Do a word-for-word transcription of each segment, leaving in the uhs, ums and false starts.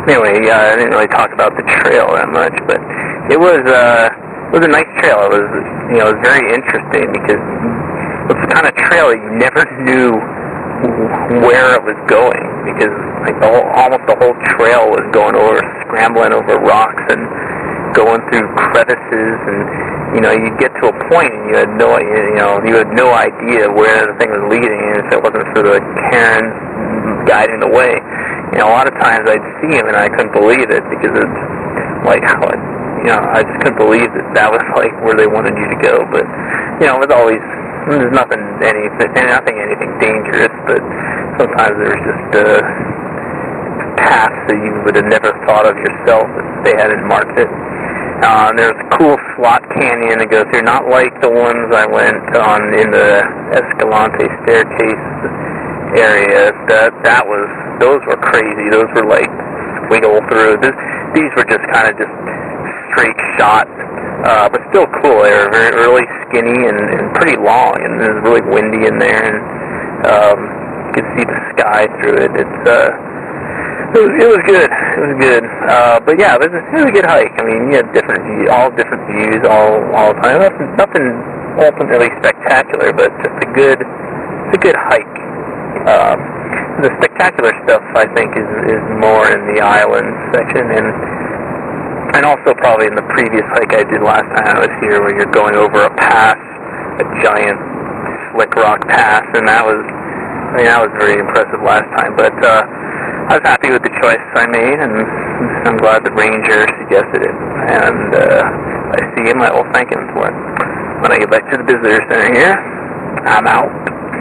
anyway, uh, I didn't really talk about the trail that much, but it was uh, it was a nice trail. It was, you know, it was very interesting because it was the kind of trail that you never knew where it was going, because like the whole, almost the whole trail was going over, scrambling over rocks and going through crevices, and you know, you'd get to a point and you had no, you know, you had no idea where the thing was leading, and if it wasn't for the cairns guiding the way, you know, a lot of times I'd see him and I couldn't believe it, because it's like how it, you know, I just couldn't believe that that was like where they wanted you to go. But you know, it was always, there's nothing, anything, nothing, anything dangerous, but sometimes there was just uh, paths that you would have never thought of yourself if they hadn't marked it. Uh, there's a cool slot canyon to go through, not like the ones I went on in the Escalante staircase area. That that was, those were crazy. Those were like squiggle through. This, these were just kind of just straight shot. Uh, but still cool. They were very really skinny and, and pretty long, and it was really windy in there, and um, you could see the sky through it. It's uh, it was, it was good. It was good. Uh, but yeah, it was, a, it was a good hike. I mean, you had different views, all different views, all all the time. Nothing, nothing ultimately spectacular, but just a good, a good hike. Um, the spectacular stuff, I think, is is more in the island section, and. And also probably in the previous hike I did last time I was here, where you're going over a pass, a giant slick rock pass, and that was, I mean, that was very impressive last time. But uh, I was happy with the choice I made, and I'm glad the ranger suggested it. And uh, I see him, I will thank him for it. When I get back to the visitor center here, I'm out.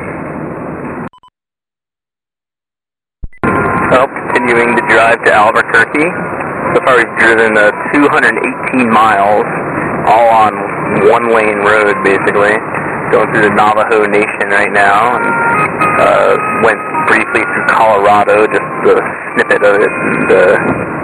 Well, continuing the drive to Albuquerque. So far we've driven uh, two hundred eighteen miles, all on one-lane road, basically. Going through the Navajo Nation right now, and uh, went briefly through Colorado, just a snippet of it, and uh,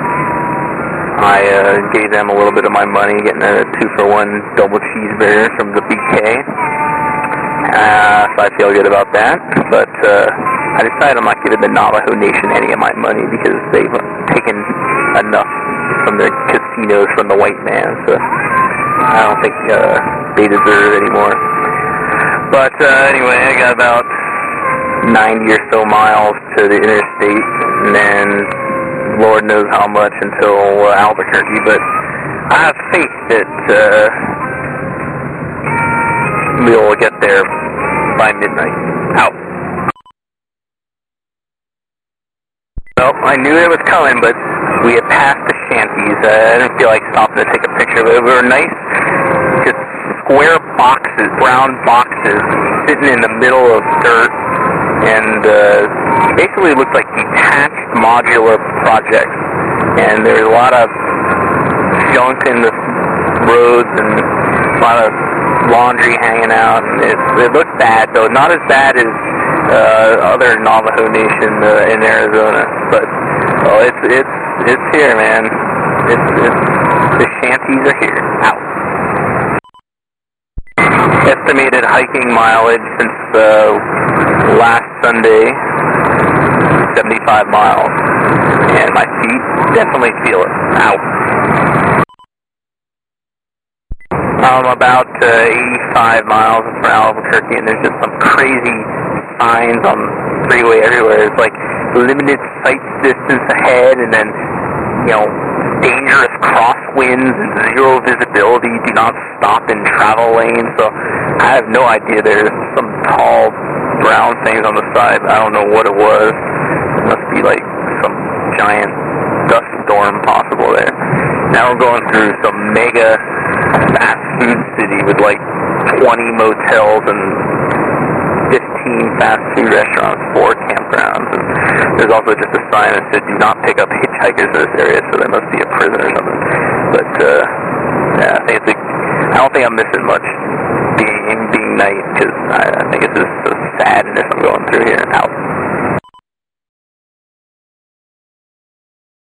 I uh, gave them a little bit of my money, getting a two-for-one double cheeseburger from the B K. Uh, so I feel good about that, but uh, I decided I'm not giving the Navajo Nation any of my money, because they've taken enough from their casinos from the white man, so I don't think uh, they deserve it anymore. But uh, anyway, I got about ninety or so miles to the interstate, and then Lord knows how much until uh, Albuquerque, but I have faith that uh, we'll get there by midnight. Out. Well, I knew it was coming, but we had passed the shanties. Uh, I didn't feel like stopping to take a picture, but we were nice, just square boxes, brown boxes, sitting in the middle of dirt, and uh, basically looked like detached modular projects. And there was a lot of junk in the roads and a lot of laundry hanging out. And it, it looked bad, though not as bad as uh, other Navajo Nation uh, in Arizona. But well, it's it's it's here, man. It's it's the shanties are here. Out. Estimated hiking mileage since uh, last Sunday, seventy-five miles, and my feet definitely feel it. Out. I'm about uh, eighty-five miles from Albuquerque, and there's just some crazy signs on the freeway everywhere. It's like limited sight distance ahead, and then, you know, dangerous crosswinds and zero visibility. Do not stop in travel lanes. So I have no idea. There's some tall brown things on the side. I don't know what it was. It must be like some giant dust storm possible there. Now we're going through some mega fast food city with like twenty motels and fifteen fast food restaurants, four campgrounds, and there's also just a sign that said do not pick up hitchhikers in this area, so there must be a prison or something. But uh, yeah, I think it's a, I don't think I'm missing much being being night, because I, I think it's just the sadness I'm going through here. Out.